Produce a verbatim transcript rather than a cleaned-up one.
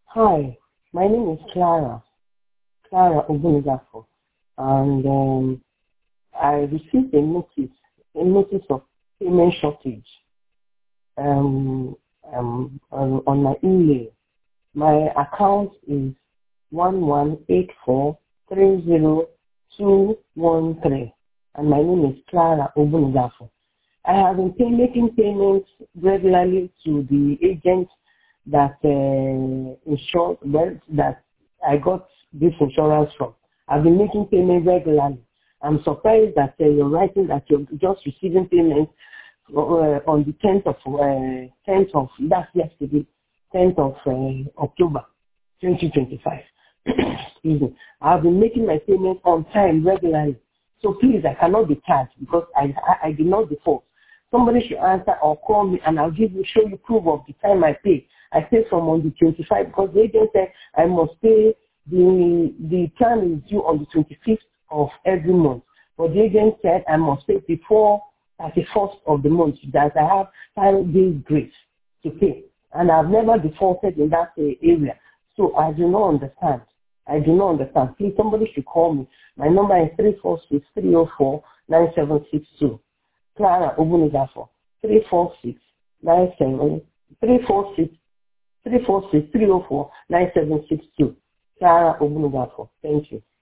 Hi, my name is Clara, Clara Ogunigafo, and um, I received a notice, a notice of payment shortage um, um, on, on my email. My account is one one eight four three zero two one three, and my name is Clara Ogunigafo. I have been pay, making payments regularly to the agent that uh, insured, well, that I got this insurance from. I've been making payments regularly. I'm surprised that uh, you're writing that you're just receiving payments uh, on the tenth of uh, tenth of that's yesterday, tenth of uh, October, twenty twenty-five. Excuse me. I've been making my payments on time regularly. So please, I cannot be charged because I I, I did not default. Somebody should answer or call me, and I'll give you show you proof of the time I pay. I pay from on the twenty-fifth because the agent said I must pay the the plan is due on the twenty-fifth of every month. But the agent said I must pay before thirty-first of the month, that I have five days grace to pay, and I've never defaulted in that uh, area. So I do not understand. I do not understand. Please, somebody should call me. My number is three four six three zero four nine seven six two. Clara Ogunigafo, three four six nine seven three four six three four six three zero four nine seven six two. Clara Ogunigafo. Thank you.